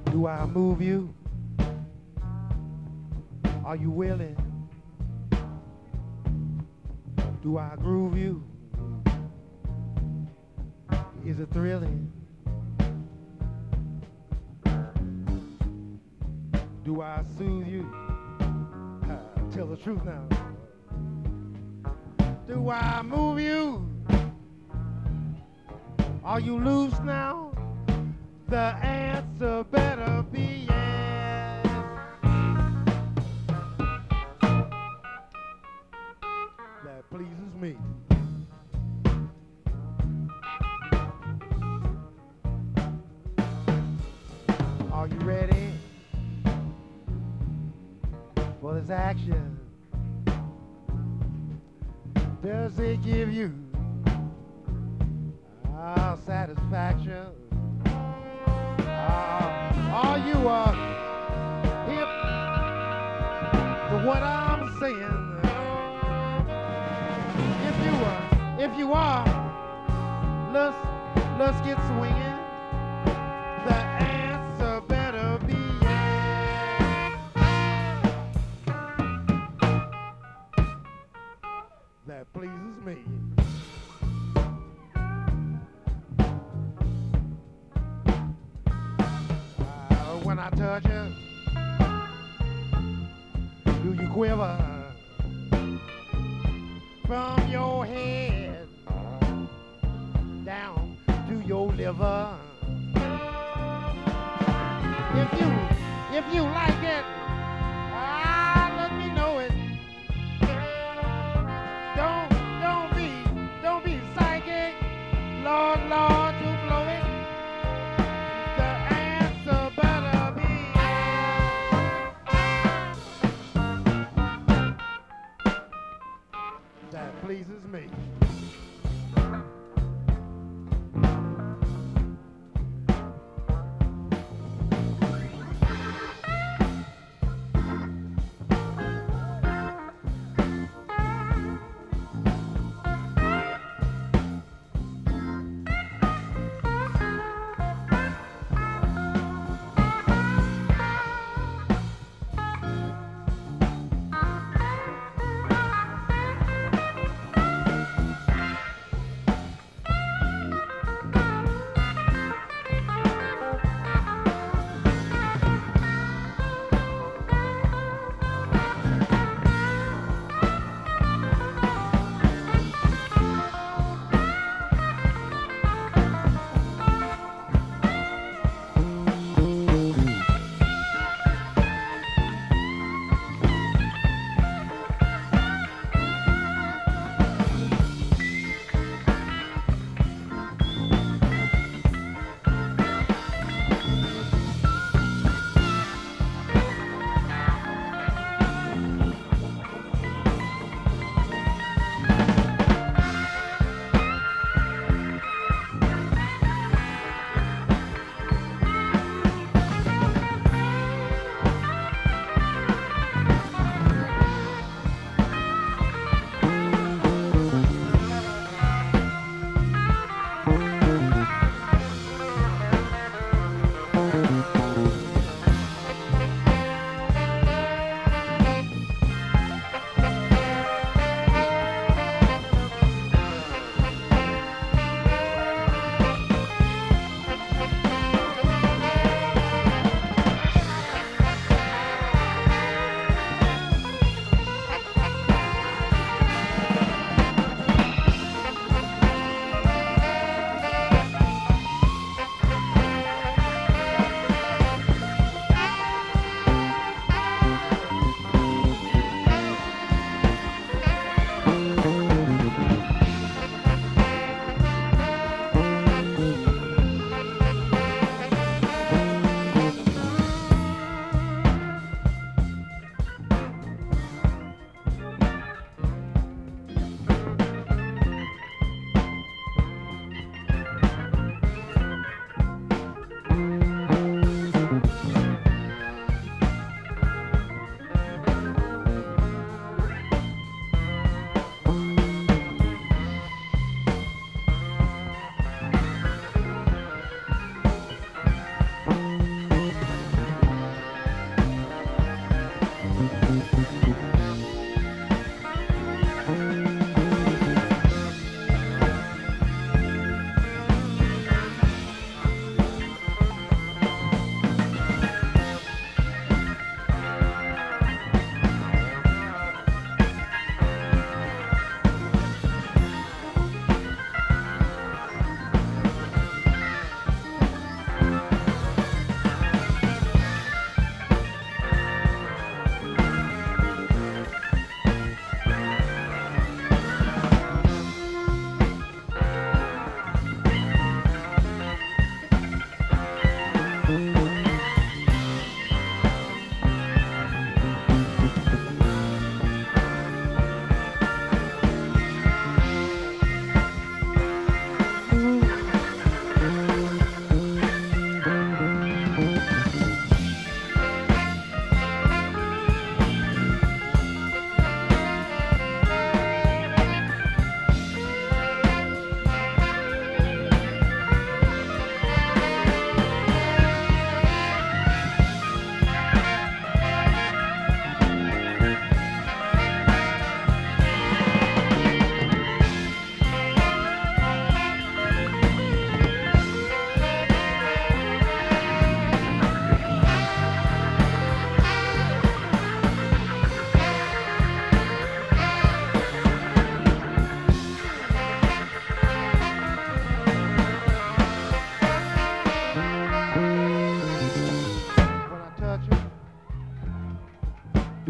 Do I move you? Are you willing? Do I groove you? Is it thrilling? Do I soothe you? Tell the truth now. Do I move you? Are you loose now? The answer better be yes. That pleases me. Are you ready for this action? Does it give you satisfaction? Are you hip to what I'm saying? If you are, let's get swinging. The answer better be yes. That pleases me. When I touch you, do you quiver from your head down to your liver? If you like it, let me know it. Don't be psychic, Lord, you blow it. The answer better be that pleases me.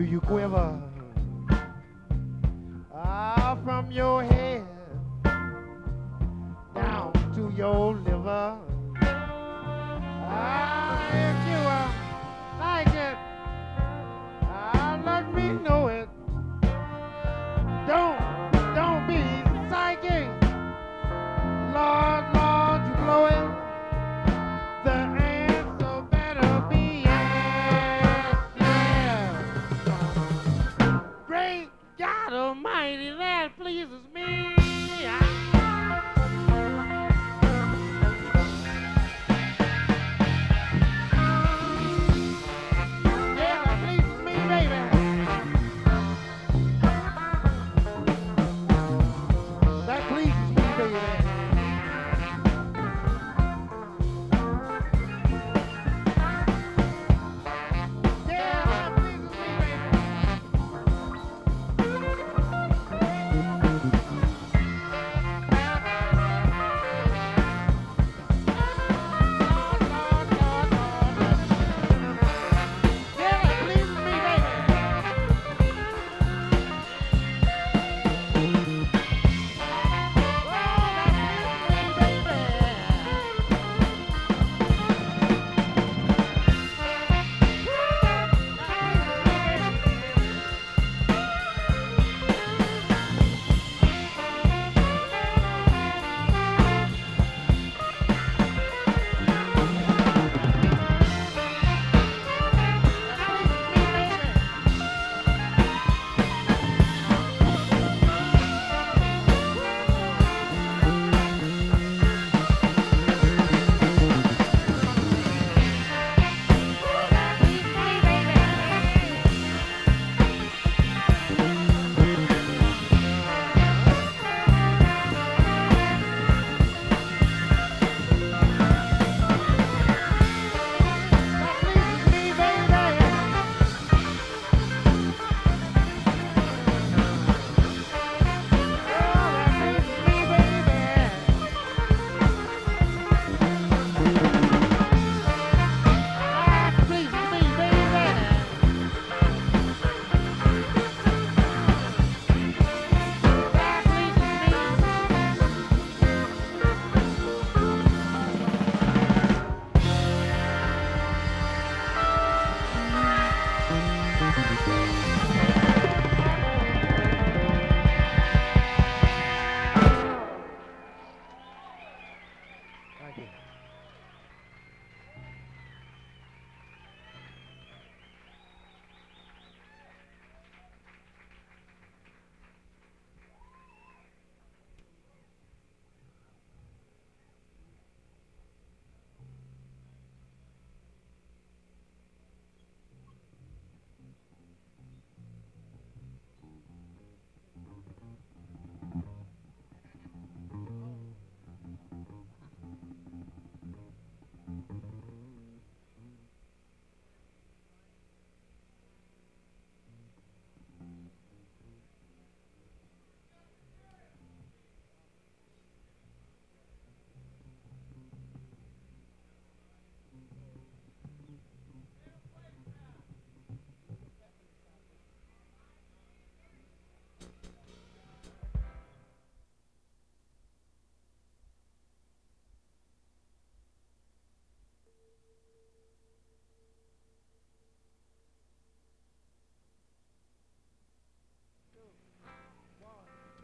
you quiver? From your head down to your lips.